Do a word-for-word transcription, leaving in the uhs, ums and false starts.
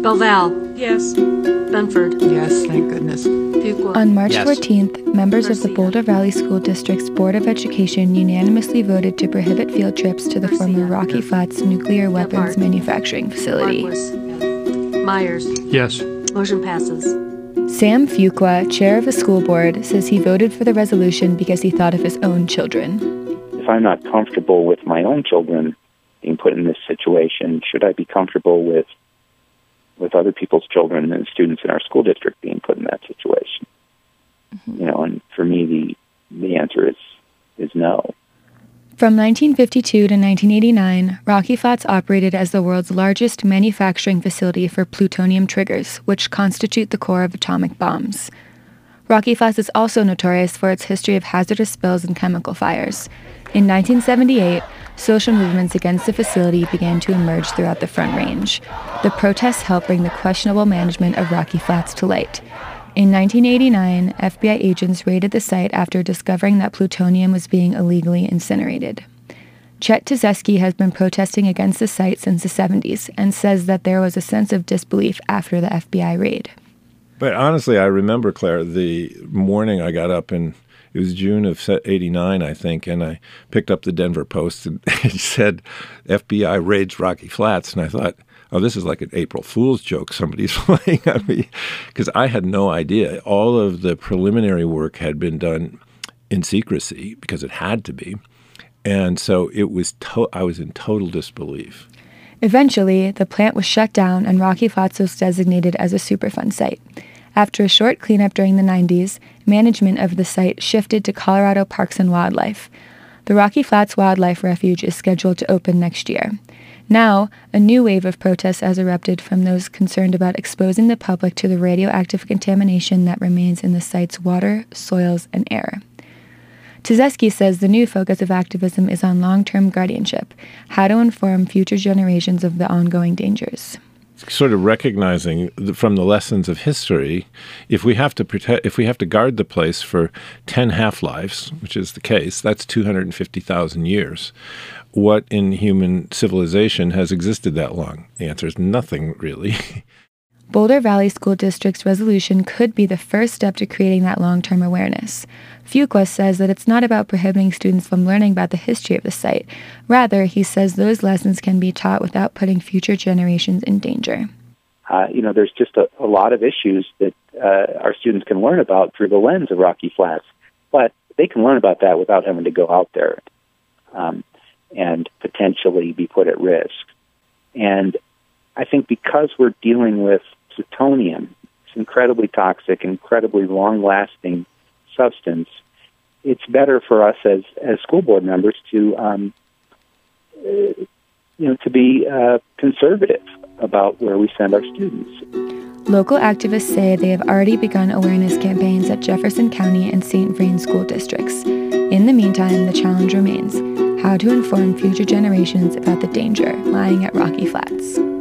Belval. Yes. Benford. Yes, thank goodness. Fuqua. On March Yes. fourteenth, members of the Garcia. Boulder Valley School District's Board of Education unanimously voted to prohibit field trips to the Garcia. former Rocky Flats nuclear weapons Gephardt. manufacturing facility. Marquis. Myers. Yes. Motion passes. Sam Fuqua, chair of the school board, says he voted for the resolution because he thought of his own children. If I'm not comfortable with my own children being put in this situation, should I be comfortable with with other people's children and students in our school district being put in that situation? Mm-hmm. You know, and for me, the the answer is is no. From nineteen fifty-two to nineteen eighty-nine, Rocky Flats operated as the world's largest manufacturing facility for plutonium triggers, which constitute the core of atomic bombs. Rocky Flats is also notorious for its history of hazardous spills and chemical fires. In nineteen seventy-eight, social movements against the facility began to emerge throughout the Front Range. The protests helped bring the questionable management of Rocky Flats to light. In nineteen eighty-nine, F B I agents raided the site after discovering that plutonium was being illegally incinerated. Chet Tzeski has been protesting against the site since the seventies and says that there was a sense of disbelief after the F B I raid. But honestly, I remember, Claire, the morning I got up, and it was June of eighty-nine, I think, and I picked up the Denver Post, and it said, F B I raids Rocky Flats, and I thought, oh, this is like an April Fool's joke somebody's playing on me, because I had no idea. All of the preliminary work had been done in secrecy because it had to be, and so it was. To- I was in total disbelief. Eventually, the plant was shut down and Rocky Flats was designated as a Superfund site. After a short cleanup during the nineties, management of the site shifted to Colorado Parks and Wildlife. The Rocky Flats Wildlife Refuge is scheduled to open next year. Now, a new wave of protests has erupted from those concerned about exposing the public to the radioactive contamination that remains in the site's water, soils, and air. Tzeski says the new focus of activism is on long-term guardianship, how to inform future generations of the ongoing dangers. Sort of recognizing the, from the lessons of history, if we have to protect, if we have to guard the place for ten half-lives, which is the case, that's two hundred fifty thousand years. What in human civilization has existed that long? The answer is nothing, really. Boulder Valley School District's resolution could be the first step to creating that long-term awareness. Fuqua says that it's not about prohibiting students from learning about the history of the site. Rather, he says those lessons can be taught without putting future generations in danger. Uh, you know, there's just a, a lot of issues that uh, our students can learn about through the lens of Rocky Flats, but they can learn about that without having to go out there um, and potentially be put at risk. And I think because we're dealing with plutonium, it's incredibly toxic, incredibly long-lasting substance, it's better for us as, as school board members to, um, uh, you know, to be uh, conservative about where we send our students. Local activists say they have already begun awareness campaigns at Jefferson County and Saint Vrain school districts. In the meantime, the challenge remains: how to inform future generations about the danger lying at Rocky Flats.